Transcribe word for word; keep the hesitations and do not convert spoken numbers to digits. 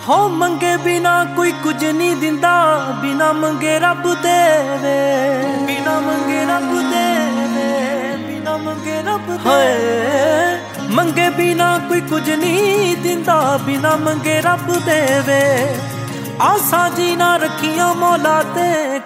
हो मंगे बिना कोई कुछ नहीं दिंदा, बिना मंगे रब देवे, बिना मंगे रब देवे, बिना मंगे रब देवे। मंगे बिना कोई कुछ नहीं दिंदा, बिना मंगे रब देवे। आसा जी ना रखियां मौला ते